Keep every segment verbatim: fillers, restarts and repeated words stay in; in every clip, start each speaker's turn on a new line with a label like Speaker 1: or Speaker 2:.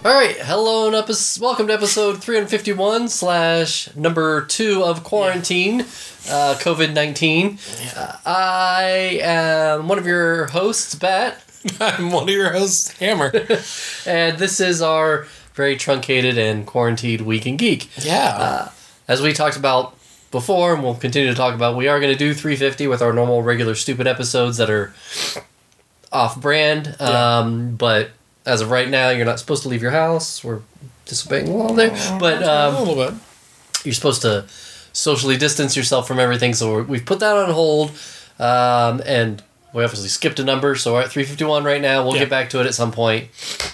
Speaker 1: All right, hello and epi- welcome to episode three fifty-one slash number two of quarantine, uh, COVID nineteen. Uh, I am one of your hosts, Bat.
Speaker 2: I'm one of your hosts, Hammer.
Speaker 1: And this is our very truncated and quarantined Week in Geek.
Speaker 2: Yeah.
Speaker 1: Uh, as we talked about before, and we'll continue to talk about, we are going to do three fifty with our normal, regular, stupid episodes that are off-brand,
Speaker 2: Yeah.
Speaker 1: um, but... As of right now, you're not supposed to leave your house. We're disobeying the law there. But um,
Speaker 2: a little bit.
Speaker 1: You're supposed to socially distance yourself from everything. So we've put that on hold. Um, and we obviously skipped a number. So we're at three fifty-one right now. We'll
Speaker 2: yeah.
Speaker 1: get back to it at some point.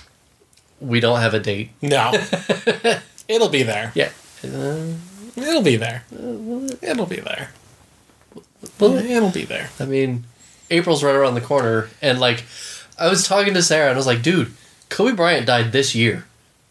Speaker 1: We don't have a date.
Speaker 2: No. It'll be there.
Speaker 1: Yeah. Uh,
Speaker 2: It'll be there. It'll be there.
Speaker 1: Well,
Speaker 2: It'll be there.
Speaker 1: I mean, April's right around the corner. And, like, I was talking to Sarah and I was like, dude, Kobe Bryant died this year.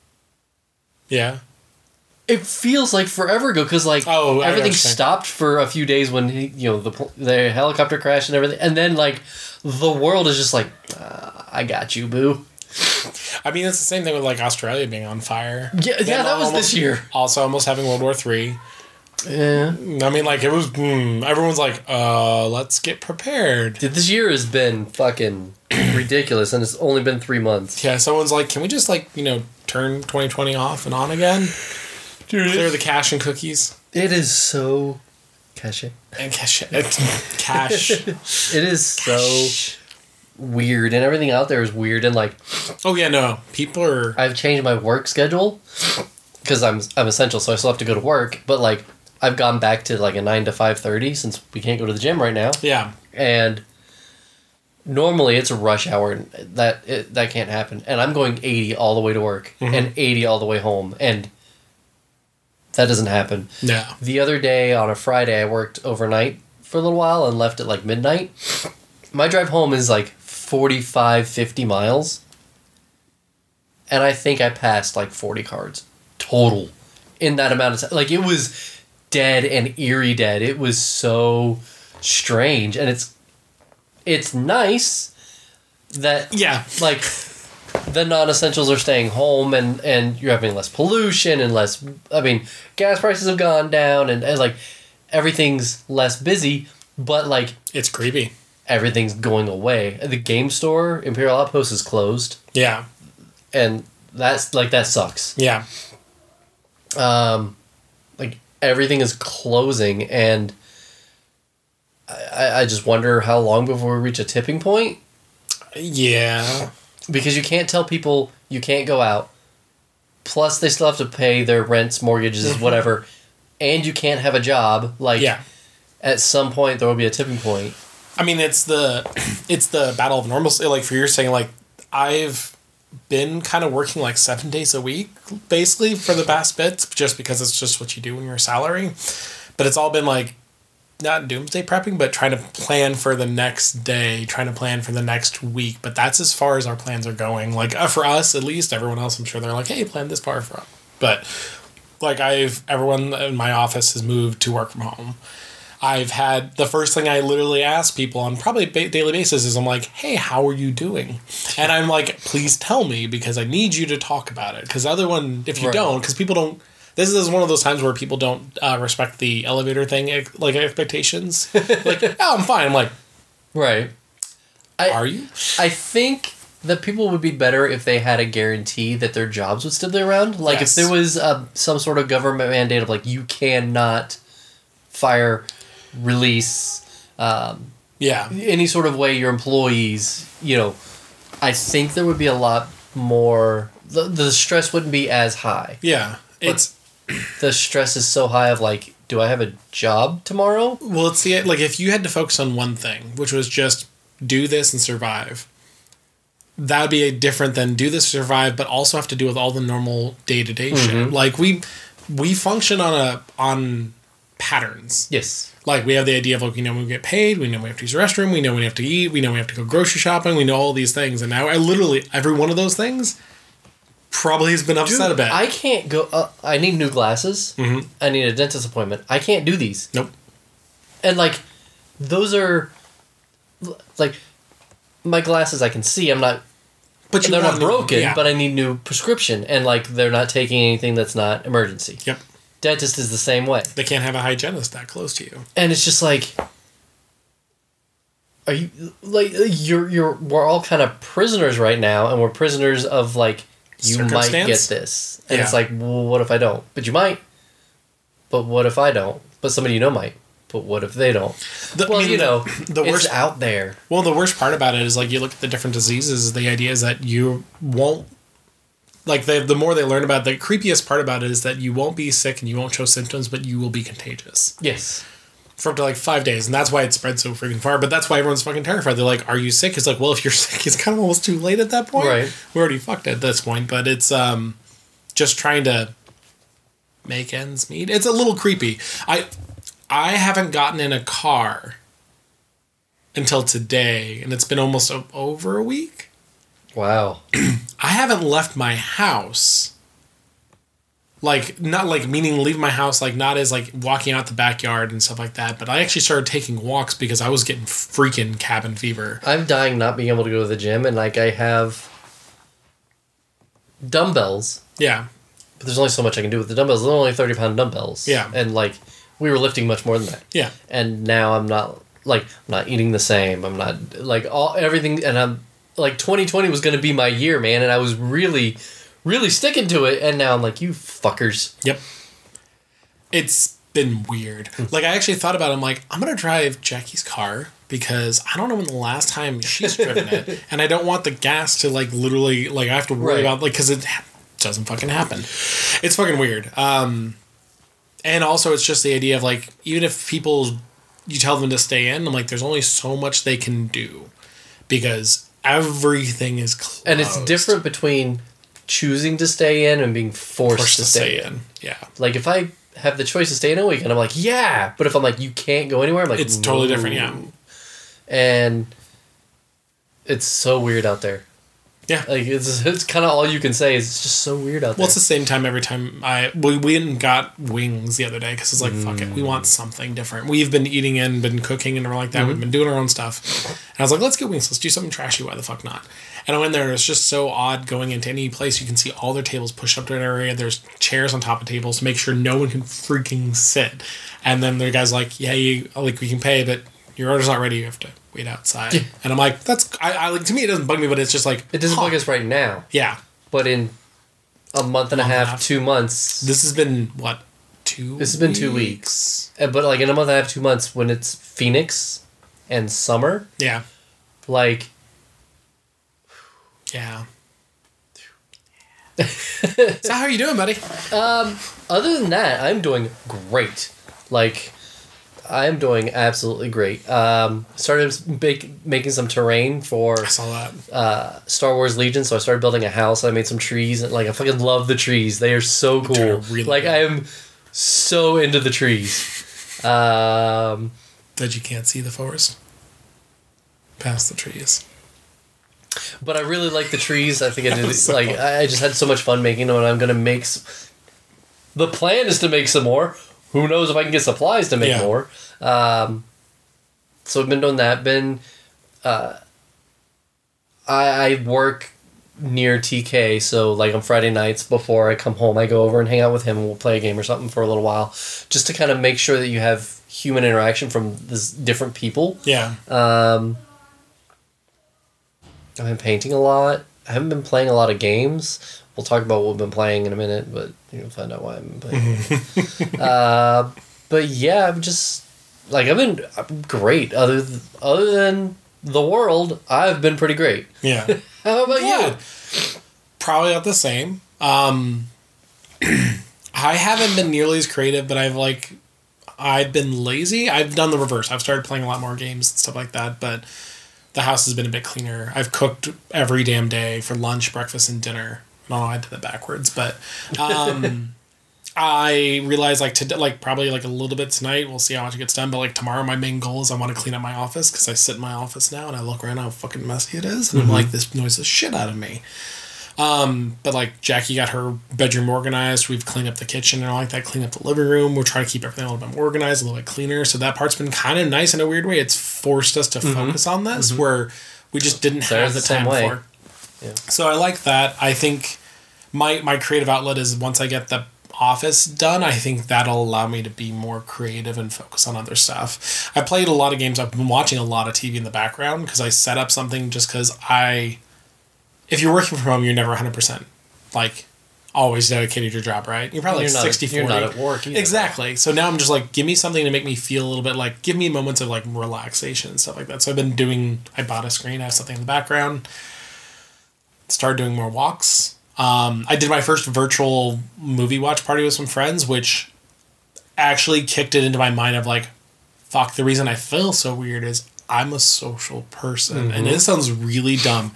Speaker 2: Yeah.
Speaker 1: It feels like forever ago because like
Speaker 2: oh,
Speaker 1: everything stopped for a few days when he, you know the the helicopter crash and everything, and then like the world is just like, uh, I got you, boo.
Speaker 2: I mean, it's the same thing with like Australia being on fire.
Speaker 1: Yeah,
Speaker 2: Them
Speaker 1: yeah, that was
Speaker 2: almost,
Speaker 1: this year.
Speaker 2: Also, almost having World War Three.
Speaker 1: Yeah.
Speaker 2: I mean, like it was. Mm, everyone's like, uh, let's get prepared.
Speaker 1: Dude, this year has been fucking ridiculous, and it's only been three months.
Speaker 2: Yeah, someone's like, can we just like you know turn twenty twenty off and on again?
Speaker 1: Dude,
Speaker 2: clear the cache and cookies.
Speaker 1: It is so cash.
Speaker 2: And cash. Cash.
Speaker 1: It is so weird, and everything out there is weird, and like.
Speaker 2: Oh yeah, no, people are.
Speaker 1: I've changed my work schedule because I'm I'm essential, so I still have to go to work. But like, I've gone back to like a nine to five thirty since we can't go to the gym right now.
Speaker 2: Yeah.
Speaker 1: And normally it's a rush hour, and that it, that can't happen. And I'm going eighty all the way to work
Speaker 2: mm-hmm.
Speaker 1: and eighty all the way home, and that doesn't happen.
Speaker 2: No.
Speaker 1: The other day on a Friday, I worked overnight for a little while and left at like midnight. My drive home is like forty-five, fifty miles. And I think I passed like forty cards total in that amount of time. Like it was dead and eerie dead. It was so strange. And it's it's nice that
Speaker 2: yeah,
Speaker 1: like the non-essentials are staying home and, and you're having less pollution and less, I mean, gas prices have gone down and, and like everything's less busy, but like
Speaker 2: it's creepy.
Speaker 1: Everything's going away. The game store, Imperial Outpost, is closed.
Speaker 2: Yeah.
Speaker 1: And that's like that sucks.
Speaker 2: Yeah.
Speaker 1: Um like everything is closing and I, I just wonder how long before we reach a tipping point.
Speaker 2: Yeah.
Speaker 1: Because you can't tell people you can't go out. Plus, they still have to pay their rents, mortgages, whatever. And you can't have a job. Like,
Speaker 2: yeah.
Speaker 1: At some point, there will be a tipping point.
Speaker 2: I mean, it's the it's the battle of normalcy. Like, for you're saying, like, I've been kind of working, like, seven days a week, basically, for the past bits, just because it's just what you do when you're a salary. But it's all been, like, not doomsday prepping, but trying to plan for the next day, trying to plan for the next week. But that's as far as our plans are going. Like, uh, for us, at least, everyone else, I'm sure they're like, hey, plan this far for us. But, like, I've, everyone in my office has moved to work from home. I've had, the first thing I literally ask people on probably a ba- daily basis is I'm like, hey, how are you doing? And I'm like, please tell me because I need you to talk about it. Because other one, if you
Speaker 1: right.
Speaker 2: don't, because people don't, this is one of those times where people don't uh, respect the elevator thing, like expectations. Like, oh, I'm fine. I'm like,
Speaker 1: right. I,
Speaker 2: are you?
Speaker 1: I think that people would be better if they had a guarantee that their jobs would still be around. Like,
Speaker 2: yes.
Speaker 1: if there was uh, some sort of government mandate of, like, you cannot fire, release, um,
Speaker 2: yeah,
Speaker 1: any sort of way your employees, you know, I think there would be a lot more, the, the stress wouldn't be as high.
Speaker 2: Yeah, it's...
Speaker 1: The stress is so high of like, do I have a job tomorrow?
Speaker 2: Well, it's the like if you had to focus on one thing, which was just do this and survive, that would be a different than do this, survive, but also have to deal with all the normal day to day shit. Like we we function on a on patterns.
Speaker 1: Yes.
Speaker 2: Like we have the idea of like we know we get paid, we know we have to use the restroom, we know we have to eat, we know we have to go grocery shopping, we know all these things, and now I literally every one of those things probably has been upset
Speaker 1: Dude,
Speaker 2: about.
Speaker 1: I can't go. Uh, I need new glasses.
Speaker 2: Mm-hmm.
Speaker 1: I need a dentist appointment. I can't do these.
Speaker 2: Nope.
Speaker 1: And like, those are like my glasses. I can see. I'm not
Speaker 2: But you
Speaker 1: they're
Speaker 2: want
Speaker 1: not
Speaker 2: new-
Speaker 1: broken,
Speaker 2: yeah.
Speaker 1: but I need new prescription, and like they're not taking anything that's not emergency.
Speaker 2: Yep.
Speaker 1: Dentist is the same way,
Speaker 2: They can't have a hygienist that close to you.
Speaker 1: and it's just like, are you like you're you're we're all kind of prisoners right now, and we're prisoners of like you might get
Speaker 2: Circumstance?
Speaker 1: this, and it's
Speaker 2: Yeah.
Speaker 1: like, well, what if I don't? But you might. But what if I don't? But somebody you know might. But what if they don't?
Speaker 2: The- I
Speaker 1: well,
Speaker 2: mean,
Speaker 1: you
Speaker 2: the-
Speaker 1: know,
Speaker 2: the
Speaker 1: it's
Speaker 2: worst-
Speaker 1: out there.
Speaker 2: Well, the worst part about it is like you look at the different diseases. The idea is that you won't like they, the more they learn about it, the creepiest part about it is that you won't be sick and you won't show symptoms, but you will be contagious
Speaker 1: Yes.
Speaker 2: for up to like five days, and that's why it spread so freaking far. But that's why everyone's fucking terrified. They're like, "Are you sick?" It's like, well, if you're sick, it's kind of almost too late at that point.
Speaker 1: Right.
Speaker 2: We're already fucked at this point. But it's um, just trying to make ends meet. It's a little creepy. I I haven't gotten in a car until today, and it's been almost o- over a week.
Speaker 1: Wow.
Speaker 2: I haven't left my house. Like, not like meaning leave my house, like not as like walking out the backyard and stuff like that, but I actually started taking walks because I was getting freaking cabin fever.
Speaker 1: I'm dying not being able to go to the gym, and like I have dumbbells,
Speaker 2: Yeah.
Speaker 1: but there's only so much I can do with the dumbbells. They're only thirty pound dumbbells.
Speaker 2: Yeah.
Speaker 1: And like we were lifting much more than that.
Speaker 2: Yeah.
Speaker 1: And now I'm not like I'm not eating the same. I'm not like all everything, and I'm like twenty twenty was going to be my year, man, and I was really, really sticking to it, and now I'm like, you fuckers.
Speaker 2: Yep. It's been weird. Like, I actually thought about it. I'm like, I'm going to drive Jackie's car because I don't know when the last time she's driven it. And I don't want the gas to, like, literally, like, I have to worry
Speaker 1: Right.
Speaker 2: about, like, because it ha- doesn't fucking happen. It's fucking weird. Um, and also, it's just the idea of, like, even if people, you tell them to stay in, I'm like, there's only so much they can do because everything is closed.
Speaker 1: And it's different between choosing to stay in and being forced,
Speaker 2: Forced
Speaker 1: to, stay, in.
Speaker 2: Yeah.
Speaker 1: Like if I have the choice to stay in a weekend, I'm like, yeah. But if I'm like, you can't go anywhere, I'm like,
Speaker 2: It's totally
Speaker 1: no.
Speaker 2: different, yeah.
Speaker 1: And it's so weird out there.
Speaker 2: Yeah.
Speaker 1: Like it's it's kind of all you can say is it's just so weird out there.
Speaker 2: Well, it's the same time every time I we we went and got wings the other day because it's like fuck it, we want something different. We've been eating in, been cooking and everything like that.
Speaker 1: Mm-hmm.
Speaker 2: We've been doing our own stuff, and I was like, let's get wings. Let's do something trashy. Why the fuck not? And I went there, and it's just so odd going into any place. You can see all their tables pushed up to an area. There's chairs on top of tables to make sure no one can freaking sit. And then the guy's like, yeah, you like we can pay, but your order's not ready. You have to wait outside.
Speaker 1: Yeah.
Speaker 2: And I'm like, that's I, I like to me it doesn't bug me, but it's just like
Speaker 1: it doesn't
Speaker 2: huh.
Speaker 1: bug us right now,
Speaker 2: Yeah.
Speaker 1: but in a month and a
Speaker 2: Month and a
Speaker 1: half,
Speaker 2: half.
Speaker 1: two months.
Speaker 2: This has been what two.
Speaker 1: This has been two weeks. Uh, But like in a month and a half, two months, when it's Phoenix and summer,
Speaker 2: Yeah,
Speaker 1: like
Speaker 2: yeah. So how are you doing, buddy?
Speaker 1: other than that, I'm doing great. Like, I'm doing absolutely great. Um, started make, making some terrain for
Speaker 2: I saw that.
Speaker 1: uh, Star Wars Legion, so I started building a house. I made some trees, and like I fucking love the trees. They are so cool.
Speaker 2: They're really
Speaker 1: like
Speaker 2: good.
Speaker 1: I am so into the trees. Um,
Speaker 2: That you can't see the forest past the trees.
Speaker 1: but I really like the trees. I think I
Speaker 2: That
Speaker 1: did
Speaker 2: was so
Speaker 1: like
Speaker 2: fun.
Speaker 1: I I just had so much fun making them, and I'm gonna make. S- the plan is to make some more. Who knows if I can get supplies to make
Speaker 2: Yeah.
Speaker 1: more? Um, so I've been doing that. Been, uh, I I work near T K, so like on Friday nights before I come home, I go over and hang out with him, and we'll play a game or something for a little while, just to kind of make sure that you have human interaction from this different people.
Speaker 2: Yeah.
Speaker 1: Um, I've been painting a lot. I haven't been playing a lot of games. We'll talk about what we've been playing in a minute, but you'll find out why I've been playing. uh, but yeah, I'm just like I've been I'm great. Other th- other than the world, I've been pretty great.
Speaker 2: Yeah.
Speaker 1: How about
Speaker 2: Good.
Speaker 1: you?
Speaker 2: Probably not the same. Um, I haven't been nearly as creative, but I've like, I've been lazy. I've done the reverse. I've started playing a lot more games and stuff like that, but the house has been a bit cleaner. I've cooked every damn day for lunch, breakfast, and dinner. I don't know, I did that backwards, but um, I realized like to like probably like a little bit tonight. We'll see how much it gets done, but like tomorrow, my main goal is I want to clean up my office because I sit in my office now and I look around how fucking messy it is, and I'm like, this annoys the shit out of me. Um, but like Jackie got her bedroom organized. We've cleaned up the kitchen and all like that. Cleaned up the living room. We're trying to keep everything a little bit more organized, a little bit cleaner. So that part's been kind of nice in a weird way. It's forced us to focus on this where we just didn't
Speaker 1: Sarah's
Speaker 2: have the
Speaker 1: the same
Speaker 2: time
Speaker 1: way.
Speaker 2: for.
Speaker 1: Yeah.
Speaker 2: So I like that. I think my my creative outlet is once I get the office done, I think that'll allow me to be more creative and focus on other stuff. I played a lot of games. I've been watching a lot of T V in the background because I set up something just because I... If you're working from home, you're never one hundred percent like always dedicated to your job, right? You're probably
Speaker 1: you're
Speaker 2: like sixty forty.
Speaker 1: You're not at work either.
Speaker 2: Exactly. So now I'm just like, give me something to make me feel a little bit like, give me moments of like relaxation and stuff like that. So I've been doing, I bought a screen, I have something in the background, started doing more walks. Um, I did my first virtual movie watch party with some friends, which actually kicked it into my mind of like, fuck, the reason I feel so weird is I'm a social person. Mm-hmm. And it sounds really dumb.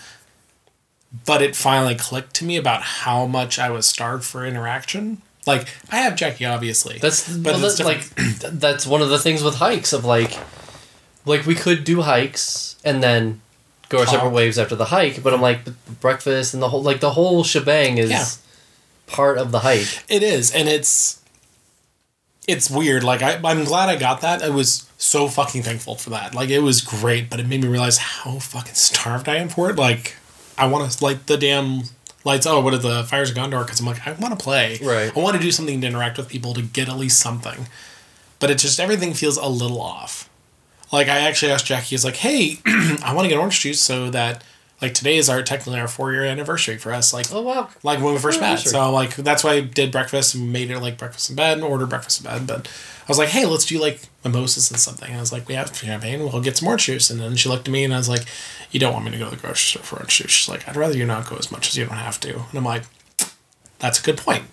Speaker 2: But it finally clicked to me about how much I was starved for interaction. Like, I have Jackie, obviously.
Speaker 1: That's but well, that's like that's one of the things with hikes of like, like we could do hikes and then go our separate ways after the hike. But I'm like, breakfast and the whole like the whole shebang is yeah. part of the hike.
Speaker 2: It is, and it's it's weird. Like I, I'm glad I got that. I was so fucking thankful for that. Like it was great, but it made me realize how fucking starved I am for it. Like. I want to light the damn lights. Oh, what are the Fires of Gondor? Because I'm like, I want to play.
Speaker 1: Right.
Speaker 2: I want to do something to interact with people to get at least something. But it just, everything feels a little off. Like, I actually asked Jackie, he's like, hey, I want to get orange juice so that, like, today is our, technically our four-year anniversary for us. Like,
Speaker 1: oh, wow.
Speaker 2: Like, when we first met. So, like, that's why I did breakfast and made it, like, breakfast in bed and ordered breakfast in bed. But I was like, hey, let's do, like, mimosas and something. And I was like, we have champagne, we'll get some orange juice. And then she looked at me and I was like, you don't want me to go to the grocery store for orange juice. She's like, I'd rather you not go as much as you don't have to. And I'm like, that's a good point.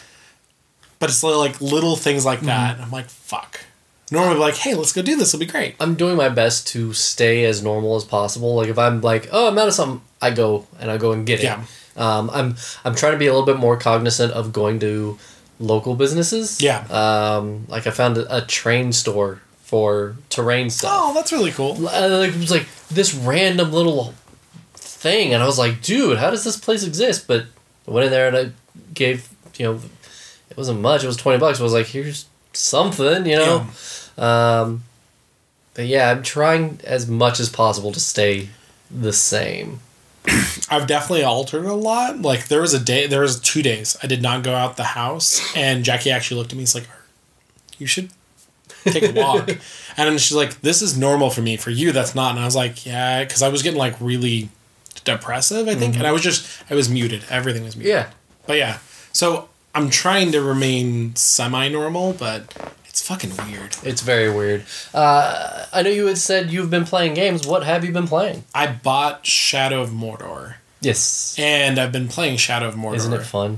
Speaker 2: But it's like little things like that. Mm-hmm. I'm like, fuck. Normally, like, hey, let's go do this. It'll be great.
Speaker 1: I'm doing my best to stay as normal as possible. Like, if I'm like, oh, I'm out of something, I go and I go and get it.
Speaker 2: Yeah.
Speaker 1: Um, I'm I'm trying to be a little bit more cognizant of going to local businesses.
Speaker 2: Yeah.
Speaker 1: Um, like I found a, a train store for terrain stuff.
Speaker 2: Oh, that's really cool.
Speaker 1: And like, it was like this random little thing, and I was like, dude, how does this place exist? But I went in there and I gave, you know, it wasn't much. It was twenty bucks. I was like, here's something, you know. Yeah. Um, but yeah, I'm trying as much as possible to stay the same.
Speaker 2: I've definitely altered a lot. Like there was a day, there was two days I did not go out the house, and Jackie actually looked at me. He's like, "You should take a walk." And then she's like, "This is normal for me. For you, that's not." And I was like, "Yeah," because I was getting like really depressive, I think, mm-hmm. and I was just I was muted. Everything was muted.
Speaker 1: Yeah,
Speaker 2: but yeah. So I'm trying to remain semi-normal, but it's fucking weird.
Speaker 1: It's very weird. Uh, I know you had said you've been playing games. What have you been playing?
Speaker 2: I bought Shadow of Mordor.
Speaker 1: Yes.
Speaker 2: And I've been playing Shadow of Mordor.
Speaker 1: Isn't it fun?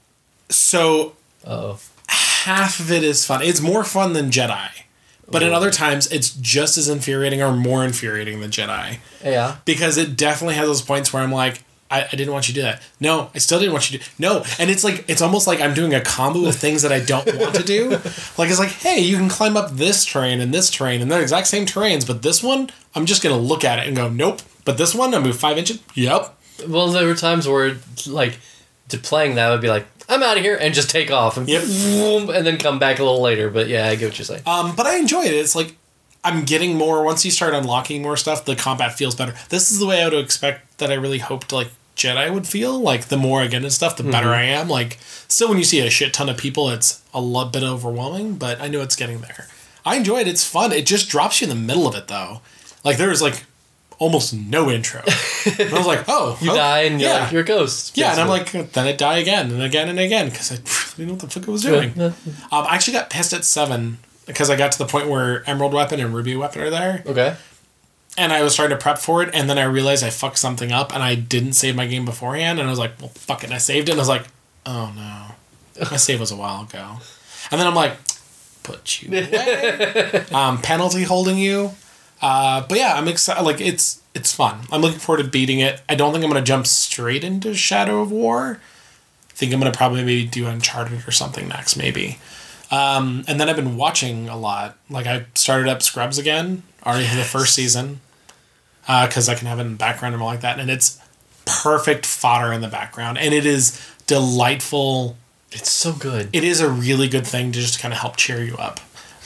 Speaker 2: So,
Speaker 1: Uh-oh.
Speaker 2: half of it is fun. It's more fun than Jedi. But Ooh. in other times, it's just as infuriating or more infuriating than Jedi.
Speaker 1: Yeah. Because
Speaker 2: it definitely has those points where I'm like, I, I didn't want you to do that. No, I still didn't want you to. No. And it's like, it's almost like I'm doing a combo of things that I don't want to do. Like, it's like, hey, you can climb up this terrain and this terrain, and they're exact same terrains, but this one, I'm just going to look at it and go, nope. But this one, I move five inches. Yep.
Speaker 1: Well, there were times where, like, to playing that would be like, I'm out of here, and just take off. And,
Speaker 2: yep.
Speaker 1: and then come back a little later. But yeah, I get what you're saying.
Speaker 2: Um, but I enjoy it. It's like, I'm getting more, once you start unlocking more stuff, the combat feels better. This is the way I would expect that I really hoped, like, Jedi would feel. Like, the more I get into stuff, the mm-hmm. better I am. Like, still when you see a shit ton of people, it's a lot bit overwhelming, but I know it's getting there. I enjoy it. It's fun. It just drops you in the middle of it, though. Like, there's, like, almost no intro. And I was like, oh.
Speaker 1: You
Speaker 2: oh,
Speaker 1: die and you're
Speaker 2: yeah.
Speaker 1: like, you're a ghost.
Speaker 2: Basically. Yeah, and I'm like, then I die again and again and again because I didn't know what the fuck I was doing. um, I actually got pissed at seven because I got to the point where Emerald Weapon and Ruby Weapon are there.
Speaker 1: Okay.
Speaker 2: And I was starting to prep for it, and then I realized I fucked something up, and I didn't save my game beforehand, and I was like, well, fuck it. And I saved it, and I was like, oh, no. My save was a while ago. And then I'm like, put you away. um, penalty holding you. Uh, but yeah, I'm excited. Like, it's it's fun. I'm looking forward to beating it. I don't think I'm going to jump straight into Shadow of War. I think I'm going to probably maybe do Uncharted or something next, maybe. Um, and then I've been watching a lot. Like, I started up Scrubs again, already yes. for the first season. Because uh, I can have it in the background and all like that. And it's perfect fodder in the background. And it is delightful.
Speaker 1: It's so good.
Speaker 2: It is a really good thing to just kind of help cheer you up.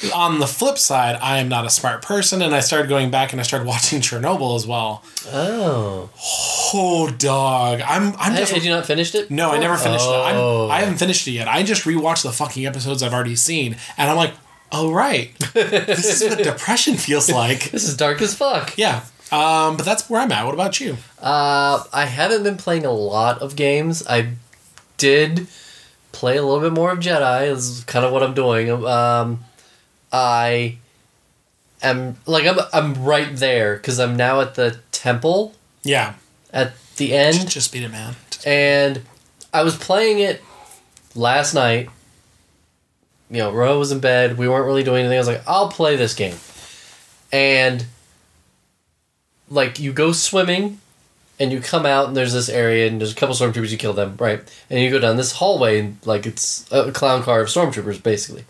Speaker 2: On the flip side, I am not a smart person, and I started going back and I started watching Chernobyl as well.
Speaker 1: Oh.
Speaker 2: Oh, dog. I'm I'm just...
Speaker 1: Had you not finished it?
Speaker 2: No, I never finished
Speaker 1: oh.
Speaker 2: it. I'm, I haven't finished it yet. I just rewatched the fucking episodes I've already seen, and I'm like, oh, right. This is what depression feels like.
Speaker 1: This is dark as fuck.
Speaker 2: Yeah. Um, but that's where I'm at. What about you?
Speaker 1: Uh, I haven't been playing a lot of games. I did play a little bit more of Jedi. This is kind of what I'm doing. Um... I am like I'm I'm right there because I'm now at the temple.
Speaker 2: Yeah.
Speaker 1: At the end.
Speaker 2: Just, just beat it, man. Just
Speaker 1: and I was playing it last night. You know, Ro was in bed. We weren't really doing anything. I was like, I'll play this game. And like you go swimming, and you come out, and there's this area, and there's a couple stormtroopers. You kill them, right? And you go down this hallway, and like it's a clown car of stormtroopers, basically.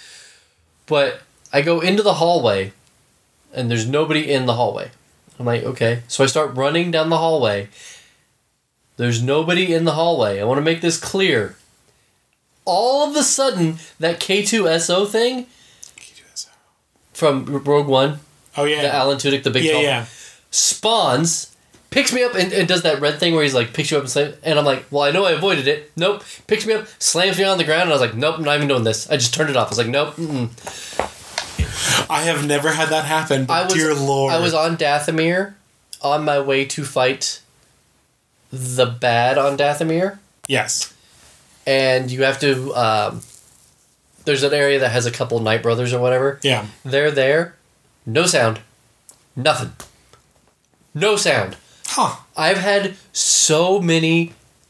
Speaker 1: But I go into the hallway, and there's nobody in the hallway. I'm like, okay. So I start running down the hallway. There's nobody in the hallway. I want to make this clear. All of a sudden, that K two S O thing
Speaker 2: K two S O
Speaker 1: from Rogue One,
Speaker 2: oh yeah,
Speaker 1: the Alan Tudyk, the big
Speaker 2: yeah,
Speaker 1: tall,
Speaker 2: yeah.
Speaker 1: spawns, picks me up, and, and does that red thing where he's like, picks you up and slams, and I'm like, well, I know I avoided it. Nope. Picks me up, slams me on the ground, and I was like, nope, I'm not even doing this. I just turned it off. I was like, nope. Mm-mm.
Speaker 2: I have never had that happen, but
Speaker 1: I was,
Speaker 2: dear Lord.
Speaker 1: I was on Dathomir, on my way to fight the bad on Dathomir.
Speaker 2: Yes.
Speaker 1: And you have to, um, there's an area that has a couple Night Brothers or whatever.
Speaker 2: Yeah.
Speaker 1: They're there. No sound. Nothing. No sound.
Speaker 2: Huh.
Speaker 1: I've had so many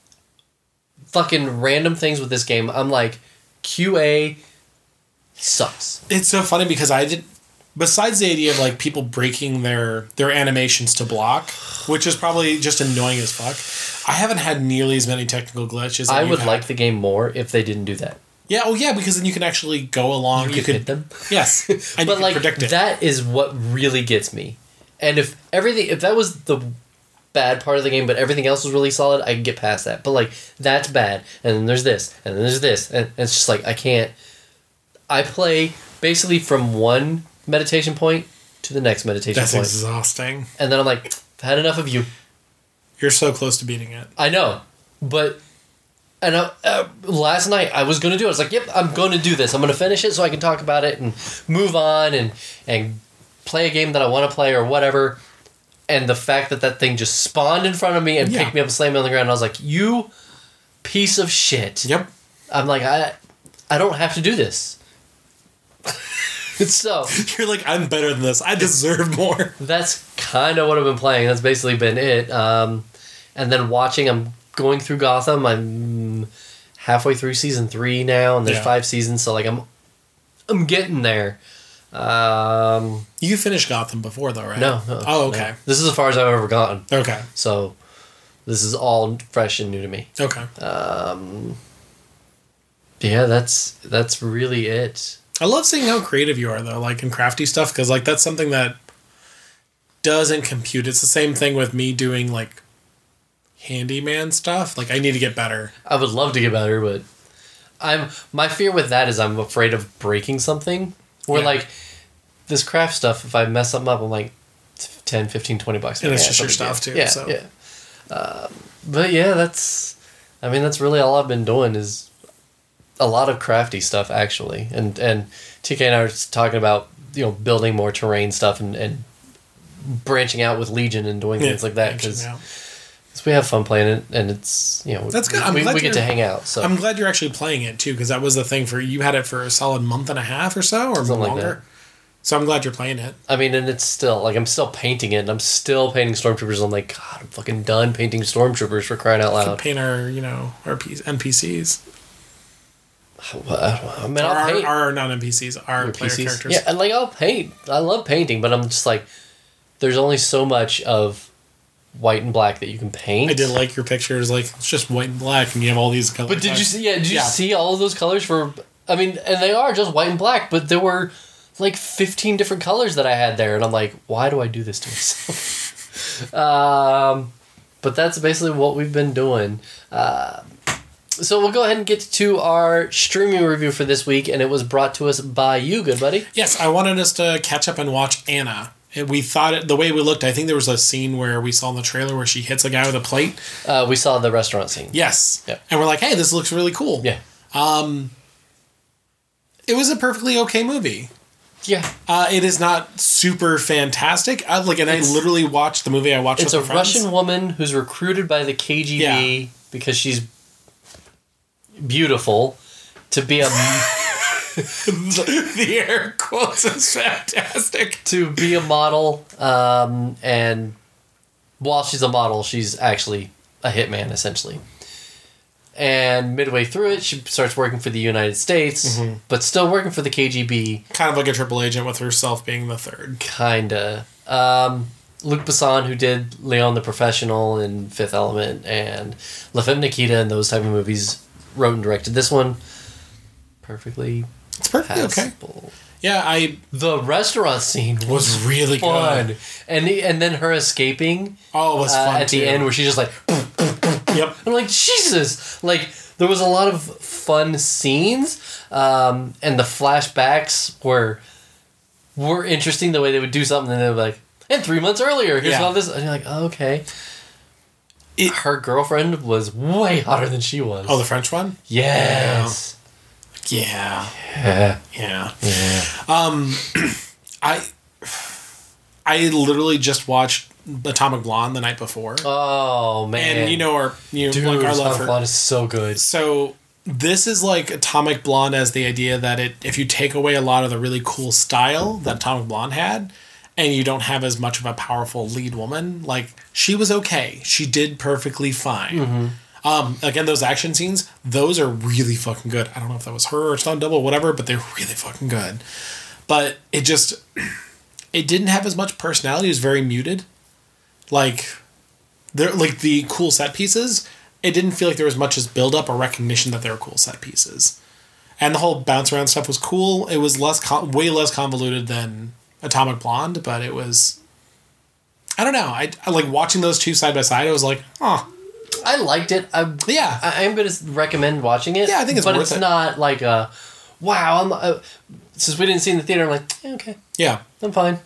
Speaker 1: fucking random things with this game. I'm like, Q A sucks.
Speaker 2: It's so funny because I did, besides the idea of like people breaking their their animations to block, which is probably just annoying as fuck, I haven't had nearly as many technical glitches.
Speaker 1: I would
Speaker 2: had.
Speaker 1: like the game more if they didn't do that.
Speaker 2: Yeah, oh yeah, because then you can actually go along.
Speaker 1: You,
Speaker 2: you
Speaker 1: could
Speaker 2: could
Speaker 1: hit them.
Speaker 2: Yes, and
Speaker 1: but
Speaker 2: you
Speaker 1: like
Speaker 2: can predict it.
Speaker 1: That is what really gets me. And if everything, if that was the bad part of the game, but everything else was really solid, I can get past that. But like that's bad, and then there's this, and then there's this, and, and it's just like I can't. I play basically from one meditation point to the next meditation
Speaker 2: That's
Speaker 1: point.
Speaker 2: That's exhausting.
Speaker 1: And then I'm like, I've had enough of you.
Speaker 2: You're so close to beating it.
Speaker 1: I know, but and I, uh, last night I was gonna do it. I was like, yep, I'm going to do this. I'm gonna finish it so I can talk about it and move on and and play a game that I want to play or whatever. And the fact that that thing just spawned in front of me and yeah. picked me up and slammed me on the ground, I was like, you piece of shit.
Speaker 2: Yep.
Speaker 1: I'm like, I I don't have to do this. So
Speaker 2: you're like, I'm better than this. I deserve more.
Speaker 1: That's kind of what I've been playing. That's basically been it. Um, and then watching, I'm going through Gotham. I'm halfway through season three now, and there's yeah. five seasons. So like, I'm, I'm getting there. Um,
Speaker 2: you finished Gotham before, though, right?
Speaker 1: No. no
Speaker 2: oh, okay.
Speaker 1: No. This is as far as I've ever gotten.
Speaker 2: Okay.
Speaker 1: So, this is all fresh and new to me.
Speaker 2: Okay.
Speaker 1: Um. Yeah, that's that's really it.
Speaker 2: I love seeing how creative you are, though, like in crafty stuff, because like that's something that doesn't compute. It's the same thing with me doing like handyman stuff. Like I need to get better.
Speaker 1: I would love to get better, but I'm my fear with that is I'm afraid of breaking something. Where yeah. like this craft stuff, if I mess something up, I'm like ten, fifteen, twenty bucks.
Speaker 2: And it's yeah, just your stuff too.
Speaker 1: Yeah,
Speaker 2: so.
Speaker 1: yeah. Um, but yeah, that's. I mean, that's really all I've been doing is a lot of crafty stuff actually, and and T K and I were talking about you know building more terrain stuff and, and branching out with Legion and doing yeah, things like that because we have fun playing it and it's you know
Speaker 2: that's good.
Speaker 1: We,
Speaker 2: I'm
Speaker 1: we,
Speaker 2: glad
Speaker 1: we get to hang out. So
Speaker 2: I'm glad you're actually playing it too because that was the thing for you had it for a solid month and a half or so or
Speaker 1: Something
Speaker 2: longer.
Speaker 1: Like that.
Speaker 2: So I'm glad you're playing it.
Speaker 1: I mean, and it's still like I'm still painting it and I'm still painting stormtroopers. I'm like, God, I'm fucking done painting stormtroopers for crying out loud.
Speaker 2: Paint our you know our N P Cs.
Speaker 1: I mean, I'll
Speaker 2: our,
Speaker 1: paint.
Speaker 2: Our not N P Cs, our
Speaker 1: Your
Speaker 2: player
Speaker 1: P Cs?
Speaker 2: characters.
Speaker 1: Yeah, and like I'll paint. I love painting, but I'm just like, there's only so much of white and black that you can paint.
Speaker 2: I did like your pictures. Like it's just white and black, and you have all these colors.
Speaker 1: But did you see? Yeah, did you yeah. see all of those colors for? I mean, and they are just white and black, but there were like fifteen different colors that I had there, and I'm like, why do I do this to myself? um, but that's basically what we've been doing. Uh, so we'll go ahead and get to our streaming review for this week, and it was brought to us by you, good buddy.
Speaker 2: Yes, I wanted us to catch up and watch Anna. We thought it, the way we looked, I think there was a scene where we saw in the trailer where she hits a guy with a plate.
Speaker 1: Uh, we saw the restaurant scene.
Speaker 2: Yes.
Speaker 1: Yeah.
Speaker 2: And we're like, hey, this looks really cool.
Speaker 1: Yeah.
Speaker 2: Um, it was a perfectly okay movie.
Speaker 1: Yeah.
Speaker 2: Uh, it is not super fantastic. I, like, and
Speaker 1: It's-
Speaker 2: I literally watched the movie I watched
Speaker 1: It's
Speaker 2: with
Speaker 1: a
Speaker 2: my friends.
Speaker 1: Russian woman who's recruited by the K G B
Speaker 2: Yeah.
Speaker 1: because she's beautiful to be a
Speaker 2: the, the air quotes is fantastic.
Speaker 1: to be a model, um, and while she's a model, she's actually a hitman essentially. And midway through it, she starts working for the United States,
Speaker 2: Mm-hmm.
Speaker 1: but still working for the K G B.
Speaker 2: Kind of like a triple agent with herself being the third.
Speaker 1: Kinda. Um, Luc Besson, who did Leon the Professional and Fifth Element and La Femme Nikita and those type of movies, wrote and directed this one. Perfectly
Speaker 2: It's perfectly okay.
Speaker 1: passable.
Speaker 2: Yeah, I
Speaker 1: The restaurant scene was,
Speaker 2: was really
Speaker 1: fun.
Speaker 2: good.
Speaker 1: And the, and then her escaping
Speaker 2: Oh, it was
Speaker 1: uh,
Speaker 2: fun
Speaker 1: at
Speaker 2: too.
Speaker 1: the end where she's just like,
Speaker 2: Yep.
Speaker 1: I'm like, Jesus! Like, there was a lot of fun scenes, um, and the flashbacks were were interesting the way they would do something and they would be like, and three months earlier, here's
Speaker 2: Yeah.
Speaker 1: all this. And you're like, oh, okay.
Speaker 2: It-
Speaker 1: Her girlfriend was way hotter than she was.
Speaker 2: Oh, the French one?
Speaker 1: Yes.
Speaker 2: Yeah.
Speaker 1: Yeah.
Speaker 2: Yeah.
Speaker 1: Yeah.
Speaker 2: Um, I I literally just watched Atomic Blonde the night before.
Speaker 1: Oh, man.
Speaker 2: And you know our you know,
Speaker 1: Dude,
Speaker 2: like our love
Speaker 1: Atomic
Speaker 2: for
Speaker 1: Blonde is so good.
Speaker 2: So this is like Atomic Blonde as the idea that it if you take away a lot of the really cool style that Atomic Blonde had and you don't have as much of a powerful lead woman, like she was okay. She did perfectly fine.
Speaker 1: Mm-hmm.
Speaker 2: Um, again, those action scenes, those are really fucking good. I don't know if that was her or stunt double, whatever, but they're really fucking good. But it just it didn't have as much personality. It was very muted. Like they're like the cool set pieces, it didn't feel like there was much as build up or recognition that they were cool set pieces. And the whole bounce around stuff was cool. It was less con- way less convoluted than Atomic Blonde, but it was I don't know. I, I like watching those two side by side. I was like, oh,
Speaker 1: I liked it. I,
Speaker 2: yeah.
Speaker 1: I, I'm going to recommend watching it.
Speaker 2: Yeah, I think it's
Speaker 1: but
Speaker 2: worth
Speaker 1: it's
Speaker 2: it.
Speaker 1: not like a, wow, I'm, uh, since we didn't see it in the theater, I'm like, yeah, okay,
Speaker 2: yeah.
Speaker 1: I'm fine.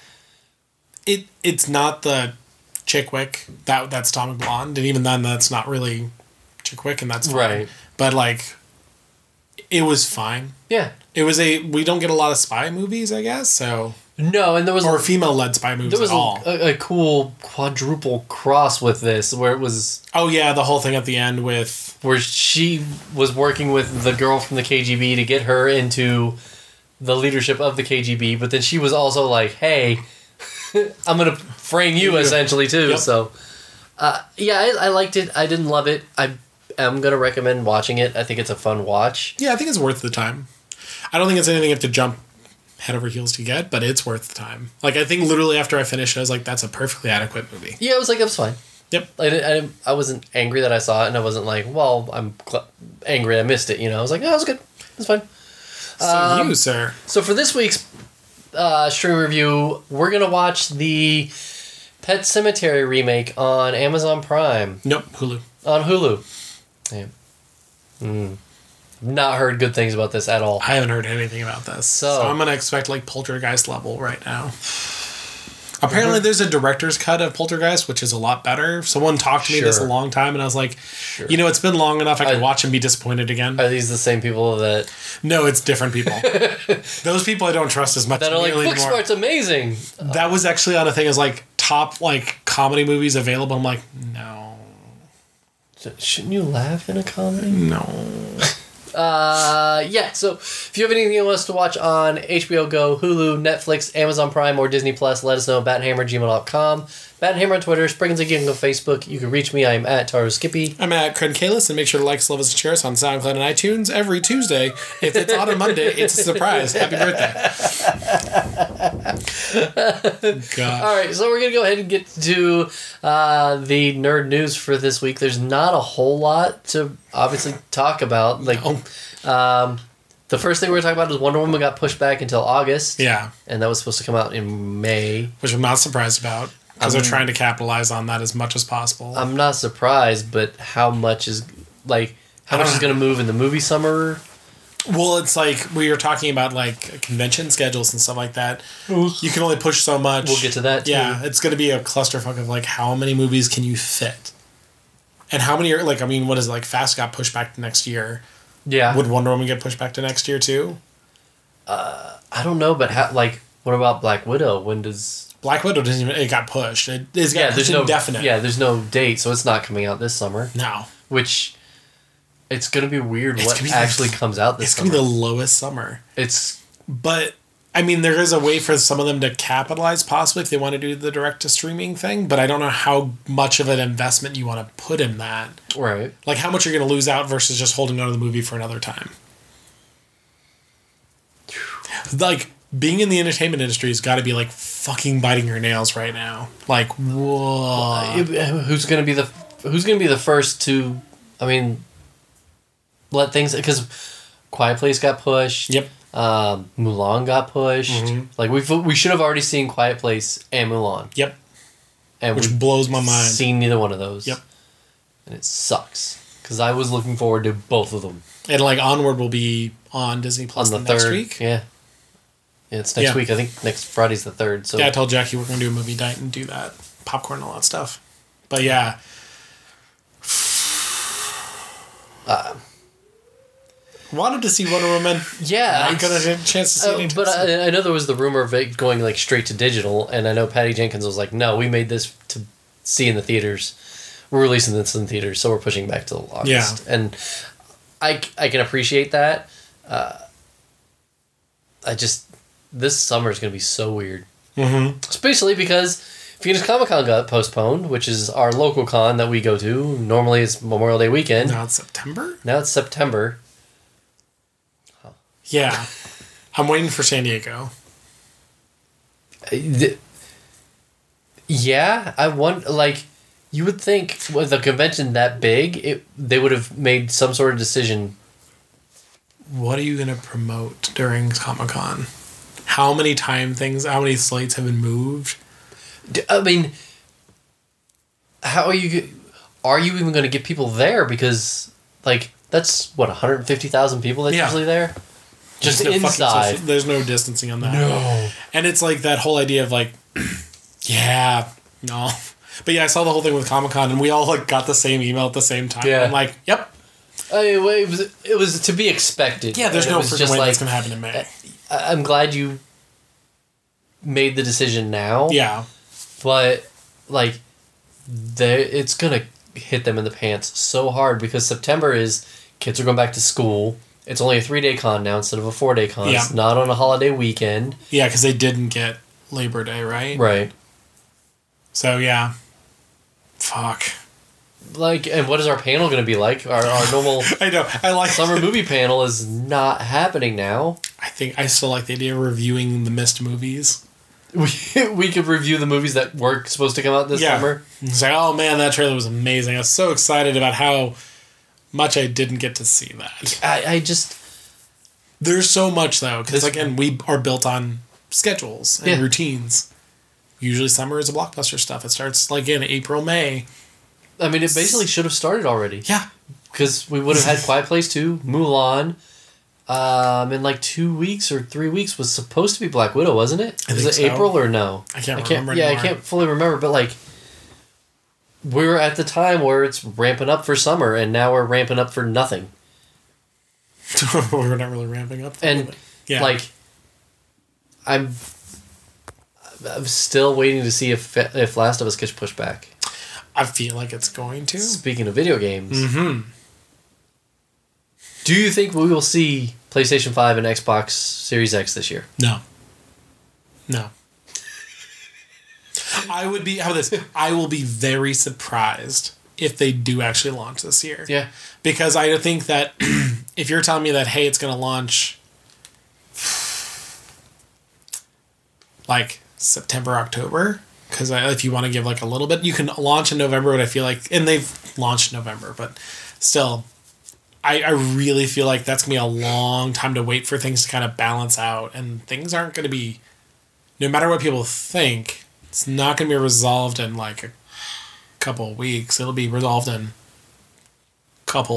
Speaker 2: It it's not the Chickwick that that's Atomic Blonde, and even then, that's not really Chickwick, and that's fine.
Speaker 1: Right.
Speaker 2: But like, it was fine.
Speaker 1: Yeah.
Speaker 2: It was a we don't get a lot of spy movies, I guess. So
Speaker 1: No, and there was
Speaker 2: or female led spy movies
Speaker 1: there was
Speaker 2: at all.
Speaker 1: a, a cool quadruple cross with this, where it was
Speaker 2: Oh yeah, the whole thing at the end with
Speaker 1: where she was working with the girl from the K G B to get her into the leadership of the K G B, but then she was also like, "Hey, I'm gonna frame you,"
Speaker 2: Yeah.
Speaker 1: essentially too.
Speaker 2: Yep.
Speaker 1: So, uh, yeah, I, I liked it. I didn't love it. I am gonna recommend watching it. I think it's a fun watch.
Speaker 2: yeah, I think it's worth the time. I don't think it's anything you have to jump head over heels to get, but it's worth the time. Like I think literally after I finished, I was like, "That's a perfectly adequate movie."
Speaker 1: Yeah, it was like it was fine.
Speaker 2: Yep.
Speaker 1: I didn't, I, didn't, I wasn't angry that I saw it, and I wasn't like, well, I'm cl- angry I missed it. You know, I was like, oh, it was good. It was fine.
Speaker 2: So
Speaker 1: Um,
Speaker 2: you, sir.
Speaker 1: So for this week's uh, stream review, we're gonna watch the Pet Cemetery remake on Amazon Prime
Speaker 2: Nope, Hulu.
Speaker 1: on Hulu. Yeah. Mm. Not heard good things about this at all.
Speaker 2: I haven't heard anything about this.
Speaker 1: So-
Speaker 2: So, I'm going to expect like Poltergeist level right now. Apparently there's a director's cut of Poltergeist, which is a lot better. Someone talked to me this a
Speaker 1: Sure.
Speaker 2: long time and I was like, you know, it's been long enough I can
Speaker 1: I-
Speaker 2: watch and be disappointed again.
Speaker 1: Are these the same people that
Speaker 2: No, it's different people. Those people I don't trust as much
Speaker 1: that are like
Speaker 2: nearly anymore.
Speaker 1: Booksmart's amazing?
Speaker 2: That was actually on a thing as like top like comedy movies available. I'm like, no.
Speaker 1: Shouldn't you laugh in a comedy?
Speaker 2: No.
Speaker 1: Uh, yeah, so if you have anything else to watch on H B O Go, Hulu, Netflix, Amazon Prime, or Disney Plus, let us know at bat hammer at gmail dot com. Bat and Hammer on Twitter, Spriggins and Geek on Facebook. You can reach me. I am at Taro Skippy.
Speaker 2: I'm at Craig Kalis, and make sure to like, love us, and share us on SoundCloud and iTunes every Tuesday. If it's on a Monday, it's a surprise. Happy birthday. God.
Speaker 1: All right, so we're going to go ahead and get to uh, the nerd news for this week. There's not a whole lot to obviously talk about. Like,
Speaker 2: No.
Speaker 1: um, the first thing we're going to talk about is Wonder Woman got pushed back until August.
Speaker 2: Yeah,
Speaker 1: And that was supposed to come out in May.
Speaker 2: which I'm not surprised about because they're trying to capitalize on that as much as possible.
Speaker 1: I'm not surprised, but how much is, like, How much is going to move in the movie summer?
Speaker 2: Well, it's like we were talking about like convention schedules and stuff like that. You can only push so much.
Speaker 1: We'll get to that too.
Speaker 2: Yeah, it's going to be a clusterfuck of like how many movies can you fit, and how many are like I mean, what is it, like Fast got pushed back to next year.
Speaker 1: Yeah.
Speaker 2: Would Wonder Woman get pushed back to next year too?
Speaker 1: Uh, I don't know, but how, like, what about Black Widow? When does
Speaker 2: Black Widow doesn't even? It got pushed. It, it's got
Speaker 1: yeah,
Speaker 2: pushed
Speaker 1: there's no
Speaker 2: indefinite.
Speaker 1: Yeah, there's no date, so it's not coming out this summer.
Speaker 2: No.
Speaker 1: Which, it's gonna be weird.
Speaker 2: It's
Speaker 1: what
Speaker 2: gonna be
Speaker 1: actually
Speaker 2: the,
Speaker 1: comes out this
Speaker 2: it's
Speaker 1: summer?
Speaker 2: It's gonna be the lowest summer.
Speaker 1: It's,
Speaker 2: but I mean, there is a way for some of them to capitalize possibly if they want to do the direct to streaming thing. But I don't know how much of an investment you want to put in that.
Speaker 1: Right.
Speaker 2: Like how much you're gonna lose out versus just holding on to the movie for another time. Like being in the entertainment industry has got to be like fucking biting your nails right now. Like whoa,
Speaker 1: who's gonna be the who's gonna be the first to? I mean, let things because Quiet Place got pushed.
Speaker 2: Yep.
Speaker 1: Um, Mulan got pushed.
Speaker 2: Mm-hmm.
Speaker 1: Like we we should have already seen Quiet Place and Mulan.
Speaker 2: Yep.
Speaker 1: And
Speaker 2: which blows my mind.
Speaker 1: Seen neither one of those.
Speaker 2: Yep.
Speaker 1: And it sucks because I was looking forward to both of them.
Speaker 2: And like Onward will be on Disney Plus
Speaker 1: on the
Speaker 2: next
Speaker 1: third
Speaker 2: week.
Speaker 1: Yeah. Yeah, it's next
Speaker 2: yeah.
Speaker 1: week. I think next Friday's the third. So
Speaker 2: yeah, I told Jackie we're gonna do a movie night and do that popcorn and all that stuff. But yeah,
Speaker 1: uh,
Speaker 2: wanted to see Wonder Woman.
Speaker 1: Yeah,
Speaker 2: not gonna get a chance to see
Speaker 1: uh,
Speaker 2: it.
Speaker 1: But I, I know there was the rumor of it going like straight to digital, and I know Patty Jenkins was like, "No, we made this to see in the theaters. We're releasing this in theaters, so we're pushing back till August."
Speaker 2: Yeah.
Speaker 1: And I I can appreciate that. Uh, I just. This summer is going to be so weird.
Speaker 2: Mm-hmm.
Speaker 1: Especially because Phoenix Comic Con got postponed, which is our local con that we go to. Normally it's Memorial Day weekend.
Speaker 2: Now it's September?
Speaker 1: Now it's September.
Speaker 2: Huh. Yeah. I'm waiting for San Diego.
Speaker 1: Yeah, I want, like, you would think with a convention that big, it they would have made some sort of decision.
Speaker 2: What are you going to promote during Comic Con? How many time things, how many slates have been moved?
Speaker 1: I mean, how are you, are you even going to get people there? Because, like, that's, what, one hundred fifty thousand people that's
Speaker 2: yeah.
Speaker 1: usually there? Just
Speaker 2: there's no
Speaker 1: inside.
Speaker 2: Social, there's no distancing on that.
Speaker 1: No.
Speaker 2: And it's like that whole idea of like, yeah, no. But yeah, I saw the whole thing with Comic Con and we all like got the same email at the same time.
Speaker 1: Yeah.
Speaker 2: I'm like, yep.
Speaker 1: I mean, it was it was to be expected.
Speaker 2: Yeah, there's
Speaker 1: and
Speaker 2: no
Speaker 1: freaking
Speaker 2: freaking way
Speaker 1: like,
Speaker 2: that's going to happen in May.
Speaker 1: I, I'm glad you made the decision now.
Speaker 2: Yeah.
Speaker 1: But, like, they it's going to hit them in the pants so hard because September is kids are going back to school. It's only a three-day con now instead of a four-day con.
Speaker 2: Yeah.
Speaker 1: It's not on a holiday weekend.
Speaker 2: Yeah, because they didn't get Labor Day, right?
Speaker 1: Right.
Speaker 2: So, yeah. Fuck.
Speaker 1: Like, and what is our panel going to be like? Our, our normal
Speaker 2: I know. I like
Speaker 1: summer movie panel is not happening now.
Speaker 2: I think I still like the idea of reviewing the missed movies.
Speaker 1: We, we could review the movies that were supposed to come out this
Speaker 2: yeah.
Speaker 1: summer.
Speaker 2: It's like, oh man, that trailer was amazing. I was so excited about how much I didn't get to see that.
Speaker 1: I, I just...
Speaker 2: There's so much, though, because,
Speaker 1: This-
Speaker 2: again, we are built on schedules and
Speaker 1: Yeah.
Speaker 2: routines. Usually summer is a blockbuster stuff. It starts, like, in April, May.
Speaker 1: I mean, it basically should have started already.
Speaker 2: Yeah.
Speaker 1: Because we would have had Quiet Place two, Mulan. Um, in like two weeks or three weeks was supposed to be Black Widow, wasn't it?
Speaker 2: I
Speaker 1: was
Speaker 2: think
Speaker 1: it
Speaker 2: so.
Speaker 1: April or no?
Speaker 2: I can't
Speaker 1: I can't
Speaker 2: remember
Speaker 1: Yeah,
Speaker 2: anymore.
Speaker 1: I can't fully remember, but like we're at the time where it's ramping up for summer, and now we're ramping up for nothing.
Speaker 2: We're not really ramping up. For
Speaker 1: And
Speaker 2: it. Yeah.
Speaker 1: like, I'm, I'm still waiting to see if if Last of Us gets pushed back.
Speaker 2: I feel like it's going to.
Speaker 1: Speaking of video games,
Speaker 2: Mm-hmm.
Speaker 1: do you think we will see PlayStation five and Xbox Series X this year?
Speaker 2: No. No. I would be, how about this? I will be very surprised if they do actually launch this year.
Speaker 1: Yeah.
Speaker 2: Because I think that if you're telling me that, hey, it's going to launch like September, October, because if you want to give like a little bit, you can launch in November, but I feel like, and they've launched in November, but still, I, I really feel like that's going to be a long time to wait for things to kind of balance out, and things aren't going to be, no matter what people think, it's not going to be resolved in like a couple of weeks. It'll be resolved in a couple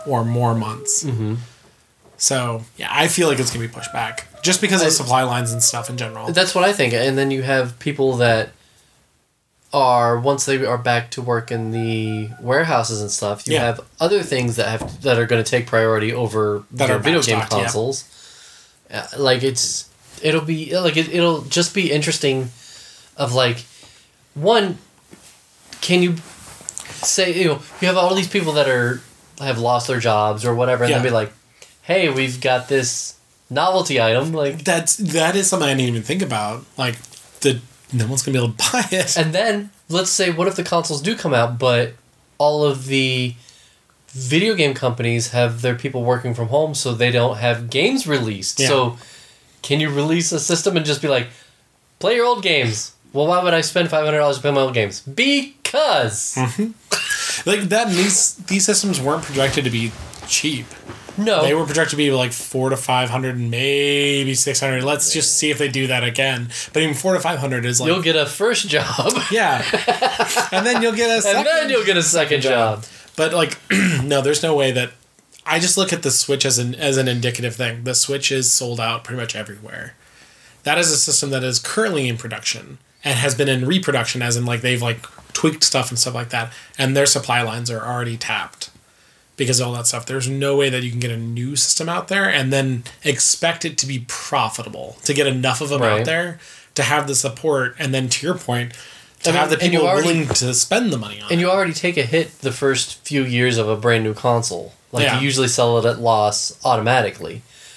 Speaker 2: or more months.
Speaker 1: Mm-hmm.
Speaker 2: So, yeah, I feel like it's going to be pushed back. Just because of
Speaker 1: I,
Speaker 2: supply lines and stuff in general.
Speaker 1: That's what I think. And then you have people that are, once they are back to work in the warehouses and stuff, you yeah. have other things that have that are going to take priority over that your video game consoles. Yeah. Uh, like, it's, it'll be, like, it, it'll just be interesting of, like, one, can you say, you know, you have all these people that are, have lost their jobs or whatever, and yeah. they'll be like, hey, we've got this novelty item. Like
Speaker 2: that's that is something I didn't even think about. Like the no one's gonna be able to buy it.
Speaker 1: And then let's say, what if the consoles do come out, but all of the video game companies have their people working from home, so they don't have games released. Yeah. So can you release a system and just be like, play your old games? Well, why would I spend five hundred dollars to play my old games? Because
Speaker 2: mm-hmm. like that. These these systems weren't projected to be cheap.
Speaker 1: No,
Speaker 2: they were projected to be like four to five hundred, maybe six hundred. Let's just see if they do that again. But even four to five hundred is like
Speaker 1: you'll get a first job.
Speaker 2: Yeah, and then you'll get a second
Speaker 1: and then you'll get a second job. job.
Speaker 2: But like, no, there's no way that. I just look at the Switch as an as an indicative thing. The Switch is sold out pretty much everywhere. That is a system that is currently in production and has been in reproduction, as in like they've like tweaked stuff and stuff like that, and their supply lines are already tapped. Because of all that stuff, there's no way that you can get a new system out there and then expect it to be profitable, to get enough of them right. out there, to have the support, and then to your point, to I mean, have the people already, willing to spend the money on
Speaker 1: and
Speaker 2: it.
Speaker 1: You already take a hit the first few years of a brand new console. Like,
Speaker 2: yeah.
Speaker 1: you usually sell it at loss automatically.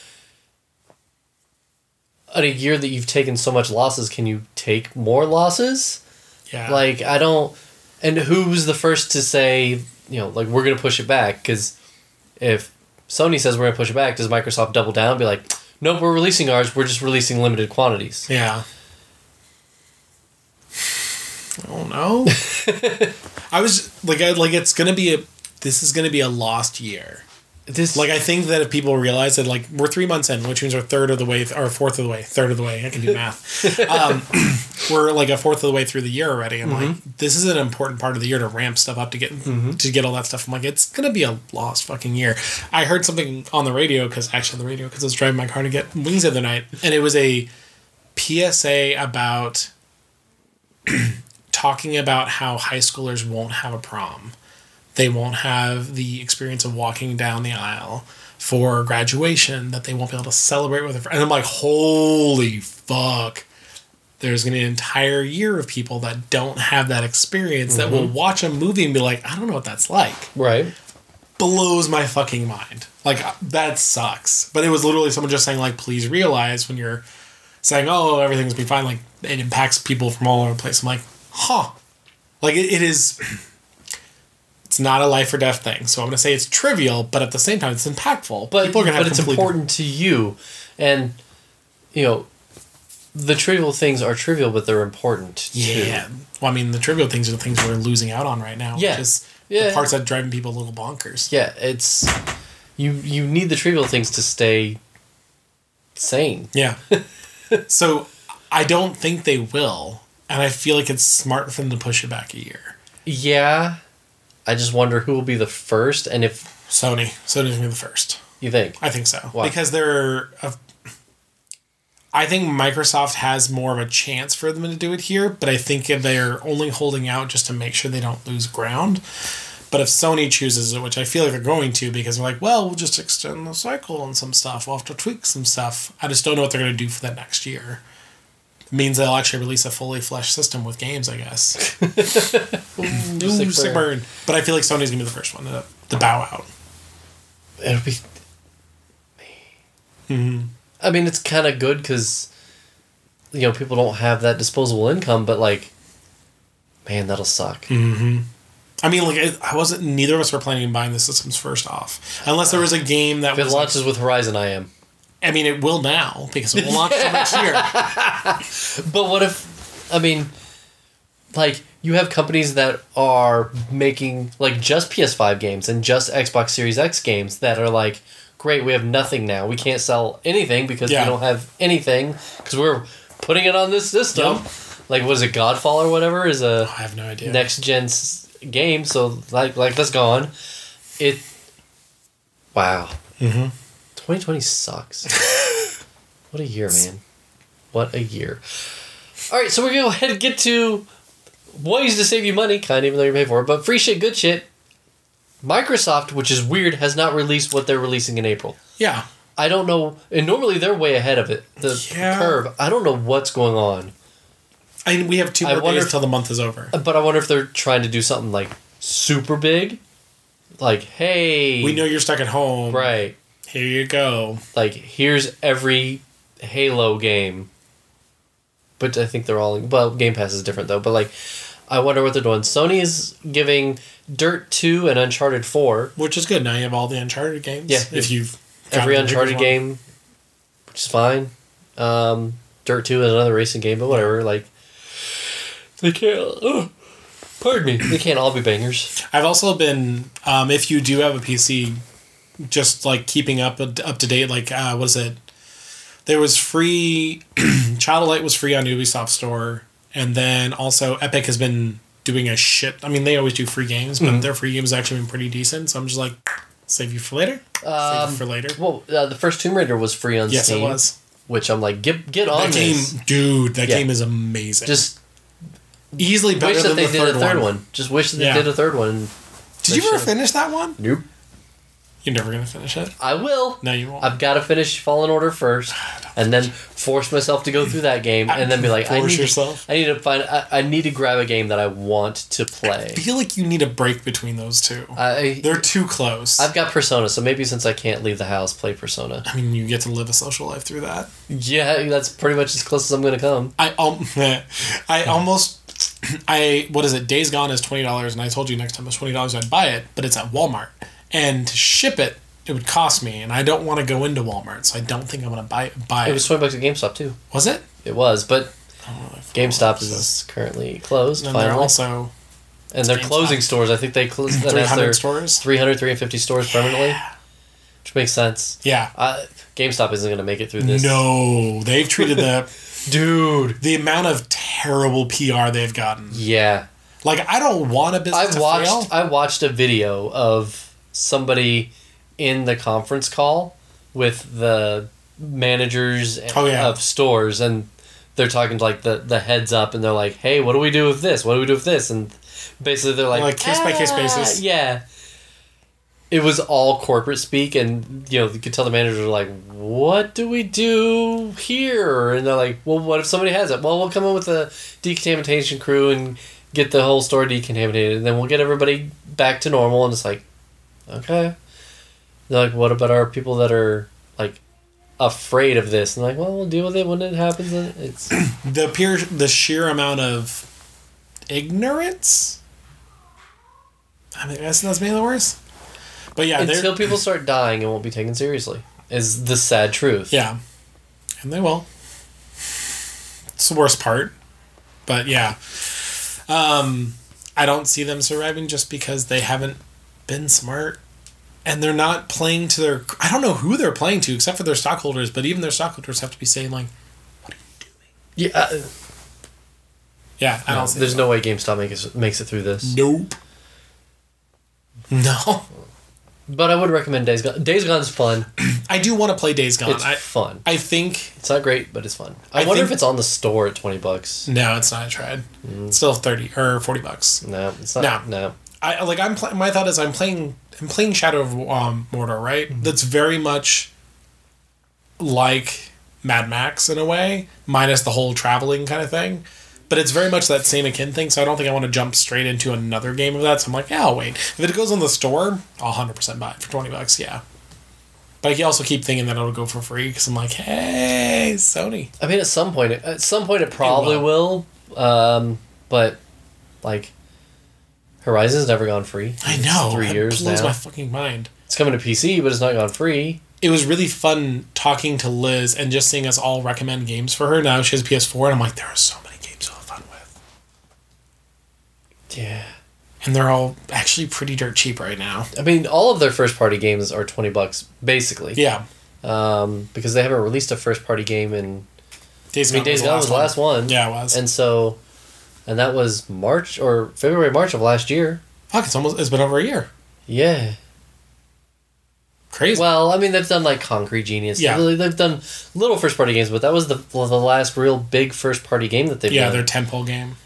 Speaker 1: In a year that you've taken so much losses, can you take more losses?
Speaker 2: Yeah.
Speaker 1: Like, I don't... And who's the first to say... You know, like, we're going to push it back, because if Sony says we're going to push it back, does Microsoft double down and be like, nope, we're releasing ours, we're just releasing limited quantities?
Speaker 2: Yeah. I don't know. I was, like, I, like it's going to be a, this is going to be a lost year. This, like, I think that if people realize that, like, we're three months in, which means we're third of the way, or fourth of the way, third of the way, I can do math. um, we're, like, a fourth of the way through the year already. I'm mm-hmm. like, this is an important part of the year to ramp stuff up to get mm-hmm. to get all that stuff. I'm like, it's going to be a lost fucking year. I heard something on the radio, because, actually on the radio, because I was driving my car to get wings the other night, and it was a P S A about talking about how high schoolers won't have a prom. They won't have the experience of walking down the aisle for graduation, that they won't be able to celebrate with a friend. And I'm like, holy fuck. There's going to be an entire year of people that don't have that experience, mm-hmm. that will watch a movie and be like, I don't know what that's like.
Speaker 1: Right.
Speaker 2: Blows my fucking mind. Like, that sucks. But it was literally someone just saying, like, please realize when you're saying, oh, everything's be fine, like, it impacts people from all over the place. I'm like, huh. Like, it, it is... It's not a life or death thing, so I'm going to say it's trivial, but at the same time, it's impactful.
Speaker 1: But,
Speaker 2: People are gonna
Speaker 1: but
Speaker 2: have
Speaker 1: it's important to you, and you know, the trivial things are trivial, but they're important.
Speaker 2: Yeah.
Speaker 1: Too.
Speaker 2: Well, I mean, the trivial things are the things we're losing out on right now.
Speaker 1: Yeah.
Speaker 2: Which is
Speaker 1: yeah.
Speaker 2: the parts that are driving people a little bonkers.
Speaker 1: Yeah, it's you. You need the trivial things to stay sane.
Speaker 2: Yeah. So I don't think they will, and I feel like it's smart for them to push it back a year.
Speaker 1: Yeah. I just wonder who will be the first, and if...
Speaker 2: Sony. Sony's going to be the first.
Speaker 1: You think?
Speaker 2: I think so.
Speaker 1: Why?
Speaker 2: Because they're... A, I think Microsoft has more of a chance for them to do it here, but I think they're only holding out just to make sure they don't lose ground. But if Sony chooses it, which I feel like they're going to, because they're like, well, we'll just extend the cycle on some stuff. We'll have to tweak some stuff. I just don't know what they're going to do for that next year. Means they'll actually release a fully fleshed system with games, I guess. Ooh, Ooh, sick, sick burn. But I feel like Sony's going to be the first one to, to bow out.
Speaker 1: It'll be...
Speaker 2: Mm-hmm.
Speaker 1: I mean, it's kind of good because, you know, people don't have that disposable income, but, like, man, that'll suck.
Speaker 2: Mm-hmm. I mean, like, I, I wasn't... Neither of us were planning on buying the systems first off. Unless there was a game that
Speaker 1: if
Speaker 2: was...
Speaker 1: If it launches like, with Horizon, I am.
Speaker 2: I mean, it will now, because it will launch next year.
Speaker 1: But what if, I mean, like, you have companies that are making, like, just P S five games and just Xbox Series X games that are like, great, we have nothing now. We can't sell anything because yeah. we don't have anything, because we're putting it on this system. Yep. Like, what is it, Godfall or whatever is a
Speaker 2: I have no idea.
Speaker 1: next-gen game, so, like, like that's gone. It... Wow.
Speaker 2: Mm-hmm.
Speaker 1: twenty twenty sucks. What a year, man. What a year. All right, so we're going to go ahead and get to ways to save you money, kind of, even though you pay for it, but free shit, good shit. Microsoft, which is weird, has not released what they're releasing in April.
Speaker 2: Yeah.
Speaker 1: I don't know, and normally they're way ahead of it, the
Speaker 2: yeah.
Speaker 1: curve. I don't know what's going on.
Speaker 2: I mean, we have two more days
Speaker 1: if,
Speaker 2: until the month is over.
Speaker 1: But I wonder if they're trying to do something like super big. Like, hey...
Speaker 2: We know you're stuck at home.
Speaker 1: Right.
Speaker 2: Here you go.
Speaker 1: Like, here's every Halo game. But I think they're all... Well, Game Pass is different, though. But, like, I wonder what they're doing. Sony is giving Dirt two and Uncharted four.
Speaker 2: Which is good. Now you have all the Uncharted games.
Speaker 1: Yeah.
Speaker 2: If you've...
Speaker 1: Every Uncharted game, which is fine. Um, Dirt two is another racing game, but whatever. Like, they can't... Oh, pardon me. They can't all be bangers.
Speaker 2: I've also been... Um, if you do have a P C... Just like keeping up up to date, like uh, what is it? There was free. Child of Light was free on Ubisoft Store, and then also Epic has been doing a shit. I mean, they always do free games, but mm-hmm. their free games have actually been pretty decent. So I'm just like, save you for later.
Speaker 1: Um,
Speaker 2: save you for later.
Speaker 1: Well, uh, the first Tomb Raider was free on
Speaker 2: yes,
Speaker 1: Steam.
Speaker 2: Yes, it was.
Speaker 1: Which I'm like, get get on
Speaker 2: that
Speaker 1: this
Speaker 2: game, dude. That
Speaker 1: yeah.
Speaker 2: game is amazing.
Speaker 1: Just
Speaker 2: easily better
Speaker 1: wish that
Speaker 2: than
Speaker 1: they
Speaker 2: the
Speaker 1: did
Speaker 2: third
Speaker 1: a third one.
Speaker 2: one.
Speaker 1: Just wish that they
Speaker 2: yeah.
Speaker 1: did a third one.
Speaker 2: Did you ever finish that one?
Speaker 1: Nope.
Speaker 2: You're never going to finish it?
Speaker 1: I will.
Speaker 2: No, you won't.
Speaker 1: I've got to finish Fallen Order first, and then force myself to go through that game, and then be like, I need,
Speaker 2: yourself.
Speaker 1: I need to find, I, I need to grab a game that I want to play.
Speaker 2: I feel like you need a break between those two.
Speaker 1: I,
Speaker 2: They're too close.
Speaker 1: I've got Persona, so maybe since I can't leave the house, play Persona.
Speaker 2: I mean, you get to live a social life through that.
Speaker 1: Yeah, that's pretty much as close as I'm going to come.
Speaker 2: I um, I almost, I what is it? Days Gone is twenty dollars, and I told you next time it's twenty dollars I'd buy it, but it's at Walmart, and to ship it. It would cost me, and I don't want to go into Walmart, so I don't think I'm going to buy buy it.
Speaker 1: It was twenty bucks at GameStop too.
Speaker 2: Was it?
Speaker 1: It was, but
Speaker 2: oh,
Speaker 1: GameStop is currently closed.
Speaker 2: And
Speaker 1: finally.
Speaker 2: they're also
Speaker 1: and they're closing stores. I think they closed
Speaker 2: three hundred stores,
Speaker 1: three hundred, three hundred fifty stores
Speaker 2: yeah.
Speaker 1: permanently, which makes sense.
Speaker 2: Yeah,
Speaker 1: uh, GameStop isn't going to make it through this.
Speaker 2: No, they've treated the
Speaker 1: dude
Speaker 2: the amount of terrible P R they've gotten.
Speaker 1: Yeah,
Speaker 2: like I don't want a business.
Speaker 1: I watched. To fail. I watched a video of somebody in the conference call with the managers
Speaker 2: oh, yeah.
Speaker 1: of stores, and they're talking to like the, the heads up, and they're like, hey, what do we do with this? What do we do with this? And basically they're like,
Speaker 2: like case ah, by case basis.
Speaker 1: Yeah. It was all corporate speak, and you know, you could tell the managers are like, what do we do here? And they're like, well, what if somebody has it? Well, we'll come in with a decontamination crew and get the whole store decontaminated, and then we'll get everybody back to normal. And it's like, okay. They're like, what about our people that are, like, afraid of this? And like, well, we'll deal with it when it happens. It's
Speaker 2: the pure, the sheer amount of ignorance. I mean, that's, that's maybe the worst. But yeah,
Speaker 1: until people start dying, it won't be taken seriously, is the sad truth.
Speaker 2: Yeah. And they will. It's the worst part. But yeah. Um, I don't see them surviving just because they haven't been smart. And they're not playing to their... I don't know who they're playing to, except for their stockholders, but even their stockholders have to be saying, like, what are you doing?
Speaker 1: Yeah. Uh,
Speaker 2: yeah, I
Speaker 1: no,
Speaker 2: don't see
Speaker 1: There's
Speaker 2: that.
Speaker 1: no way GameStop makes, makes it through this.
Speaker 2: Nope. No.
Speaker 1: But I would recommend Days Gone. Days Gone's fun.
Speaker 2: I do want to play Days Gone.
Speaker 1: It's
Speaker 2: I,
Speaker 1: fun.
Speaker 2: I think...
Speaker 1: It's not great, but it's fun. I,
Speaker 2: I
Speaker 1: wonder
Speaker 2: think,
Speaker 1: if it's on the store at twenty bucks.
Speaker 2: No, it's not. I tried. Mm. It's still thirty or forty bucks.
Speaker 1: No, it's not. No. no.
Speaker 2: I like. I'm. Pl- my thought is, I'm playing. I'm playing Shadow of um, Mordor, right? Mm-hmm. That's very much like Mad Max in a way, minus the whole traveling kind of thing. But it's very much that same akin thing, so I don't think I want to jump straight into another game of that. So I'm like, yeah, I'll wait. If it goes on the store, I'll one hundred percent buy it for twenty bucks, yeah. But I also keep thinking that it'll go for free, because I'm like, hey, Sony.
Speaker 1: I mean, at some point, at some point it probably it will. will um, but, like, Horizon's never gone free.
Speaker 2: I know.
Speaker 1: It's three years now.
Speaker 2: It blows my fucking mind.
Speaker 1: It's coming to P C, but it's not gone free.
Speaker 2: It was really fun talking to Liz and just seeing us all recommend games for her. Now she has a P S four, and I'm like, there are so many games to have fun with.
Speaker 1: Yeah.
Speaker 2: And they're all actually pretty dirt cheap right now.
Speaker 1: I mean, all of their first-party games are twenty bucks, basically.
Speaker 2: Yeah.
Speaker 1: Um, because they haven't released a first-party game in...
Speaker 2: Days
Speaker 1: I mean,
Speaker 2: Gone
Speaker 1: Days Gone was the last one. one.
Speaker 2: Yeah, it was.
Speaker 1: And so... And that was March, or February, March of last year.
Speaker 2: Fuck, it's almost... It's been over a year.
Speaker 1: Yeah.
Speaker 2: Crazy.
Speaker 1: Well, I mean, they've done like Concrete Genius.
Speaker 2: Yeah.
Speaker 1: They've, they've done little first party games, but that was the the last real big first party game that they've
Speaker 2: yeah,
Speaker 1: done.
Speaker 2: their tentpole game.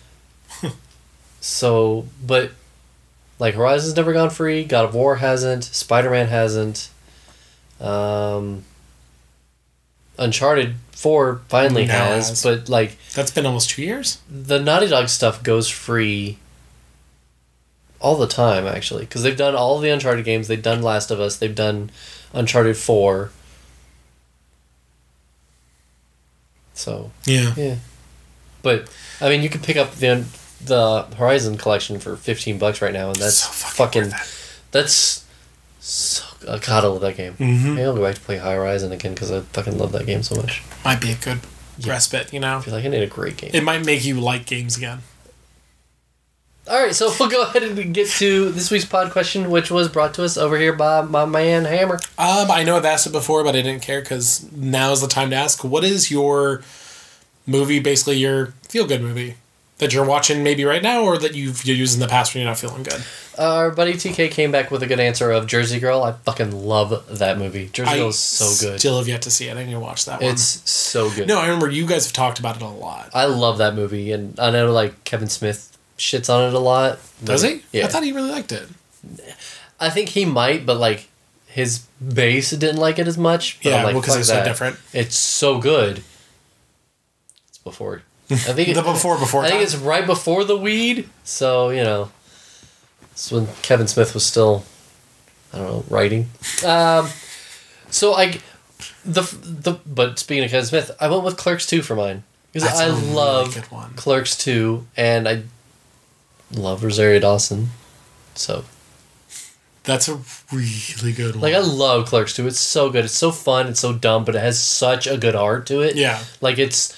Speaker 1: So, but like Horizon's never gone free. God of War hasn't. Spider Man hasn't. Um, Uncharted Four finally
Speaker 2: Now
Speaker 1: has,
Speaker 2: has.
Speaker 1: but like
Speaker 2: That's been almost two years.
Speaker 1: the Naughty Dog stuff goes free all the time, actually, because they've done all the Uncharted games. They've done Last of Us. They've done Uncharted Four. So
Speaker 2: Yeah.
Speaker 1: yeah, but I mean, you could pick up the the Horizon collection for fifteen bucks right now, and that's
Speaker 2: So fucking
Speaker 1: fucking.
Speaker 2: worth
Speaker 1: That's so. I gotta love that game.
Speaker 2: Mm-hmm.
Speaker 1: Maybe I'll go back to play Horizon again because I fucking love that game so much.
Speaker 2: Might be a good
Speaker 1: Yeah.
Speaker 2: respite, you know?
Speaker 1: I feel like I need a great game.
Speaker 2: It might make you like games again.
Speaker 1: All right, so we'll go ahead and get to this week's pod question, which was brought to us over here by my man Hammer.
Speaker 2: Um, I know I've asked it before, but I didn't care because now is the time to ask. What is your movie, basically your feel-good movie that you're watching maybe right now or that you've used in the past when you're not feeling good?
Speaker 1: Uh, our buddy T K came back with a good answer of Jersey Girl. I fucking love that movie. Jersey
Speaker 2: I
Speaker 1: Girl is so good.
Speaker 2: still have yet to see it. I need to watch that one.
Speaker 1: It's so good.
Speaker 2: No, I remember you guys have talked about it a lot.
Speaker 1: I love that movie, and I know like Kevin Smith shits on it a lot.
Speaker 2: Does he?
Speaker 1: Yeah.
Speaker 2: I thought he really liked it.
Speaker 1: I think he might, but like his base didn't like it as much. But
Speaker 2: Yeah,
Speaker 1: I'm like,
Speaker 2: well, because
Speaker 1: fuck
Speaker 2: it's so
Speaker 1: that.
Speaker 2: different.
Speaker 1: It's so good. It's before. I think
Speaker 2: The
Speaker 1: it-
Speaker 2: before before
Speaker 1: I think
Speaker 2: time?
Speaker 1: it's right before the weed. So you know, it's when Kevin Smith was still, I don't know, writing. Um, so I, the the but speaking of Kevin Smith, I went with Clerks two for mine because
Speaker 2: That's
Speaker 1: I
Speaker 2: a really
Speaker 1: love
Speaker 2: good one.
Speaker 1: Clerks two, and I love Rosario Dawson. So
Speaker 2: That's a really good one.
Speaker 1: like I love Clerks two. It's so good. It's so fun. It's so dumb, but it has such a good heart to it.
Speaker 2: Yeah.
Speaker 1: Like it's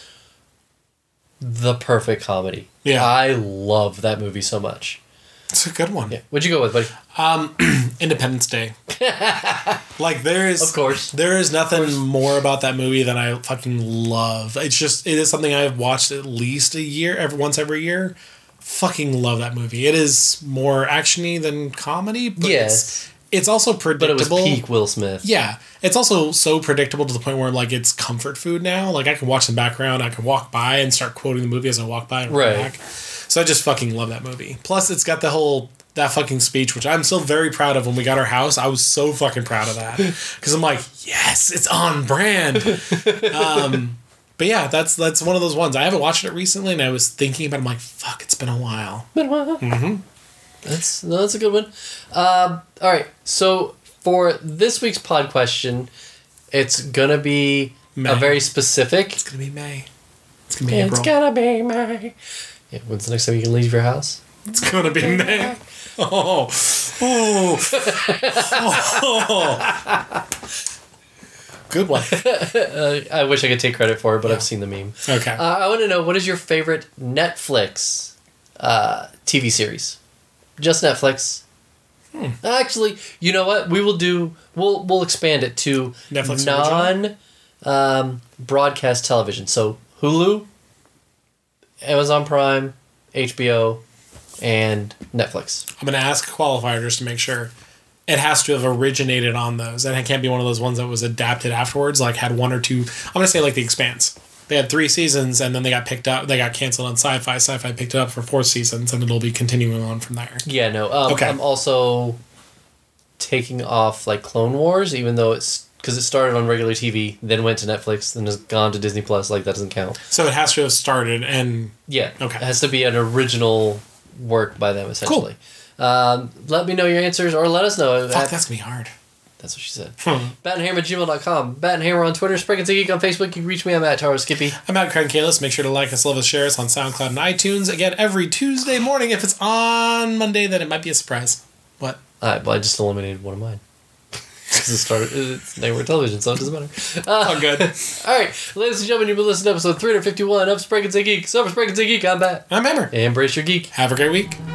Speaker 1: the perfect comedy.
Speaker 2: Yeah.
Speaker 1: I love that movie so much.
Speaker 2: It's a good one.
Speaker 1: Yeah. What'd you go with, buddy?
Speaker 2: Um, Independence Day. Like there is,
Speaker 1: Of course.
Speaker 2: there is nothing more about that movie that I fucking love. It's just it is something I've watched at least a year, every once every year. Fucking love that movie. It is more actiony than comedy, but
Speaker 1: Yes.
Speaker 2: it's, it's also
Speaker 1: But it
Speaker 2: predictable.
Speaker 1: was peak Will Smith.
Speaker 2: Yeah, it's also so predictable to the point where like it's comfort food now. Like I can watch in the background, I can walk by and start quoting the movie as I walk by and
Speaker 1: Right.
Speaker 2: run back. So I just fucking love that movie. Plus, it's got the whole that fucking speech, which I'm still very proud of. When we got our house, I was so fucking proud of that because I'm like, yes, it's on brand. um, but yeah, that's that's one of those ones. I haven't watched it recently, and I was thinking about. It, I'm like, fuck, it's been a while.
Speaker 1: Mm-hmm. That's no, that's a good one. Um, all right, so for this week's pod question, it's gonna be
Speaker 2: May.
Speaker 1: a very specific.
Speaker 2: It's gonna be May. It's gonna be April.
Speaker 1: It's gonna be May. Yeah, when's the next time you can leave your house?
Speaker 2: It's gonna be May. Oh, oh, oh. Good one.
Speaker 1: Uh, I wish I could take credit for it, but
Speaker 2: Yeah.
Speaker 1: I've seen the meme.
Speaker 2: Okay.
Speaker 1: Uh, I want to know, what is your favorite Netflix uh, T V series? Just Netflix.
Speaker 2: Hmm.
Speaker 1: Actually, you know what? We will do. We'll we'll expand it to
Speaker 2: Netflix
Speaker 1: non um, broadcast television. So Hulu, Amazon Prime, H B O, and Netflix.
Speaker 2: I'm gonna ask a qualifier just to make sure. It has to have originated on those, and it can't be one of those ones that was adapted afterwards. Like had one or two. I'm gonna say like The Expanse. They had three seasons, and then they got picked up. They got canceled on Sci-Fi. Sci-Fi picked it up for four seasons, and it'll be continuing on from there.
Speaker 1: Yeah, no. Um,
Speaker 2: Okay.
Speaker 1: I'm also taking off like Clone Wars, even though it's because it started on regular T V, then went to Netflix, then has gone to Disney Plus. Like that doesn't count.
Speaker 2: So it has to have started, and
Speaker 1: Yeah.
Speaker 2: Okay.
Speaker 1: It has to be an original work by them, essentially. Um, let me know your answers, or let us know.
Speaker 2: fuck,
Speaker 1: at-
Speaker 2: that's gonna be hard.
Speaker 1: that's what she said.
Speaker 2: Hmm.
Speaker 1: bat and hammer at gmail dot com. Bat and Hammer on Twitter. Spriggins and Geek on Facebook. You can reach me. I'm at Taro Skippy.
Speaker 2: I'm at Craig Kalis. Make sure to like us, love us, share us on SoundCloud and iTunes. Again, every Tuesday morning. If it's on Monday, then it might be a surprise. What?
Speaker 1: All right, well, I just eliminated one of mine. Because it started, it's network television, so it doesn't matter. Uh,
Speaker 2: Oh, good.
Speaker 1: All right, ladies and gentlemen, you've been listening to episode three fifty-one of Spriggins and Geek. So for Spriggins and Geek, I'm Bat.
Speaker 2: I'm Hammer.
Speaker 1: Embrace your geek.
Speaker 2: Have a great week.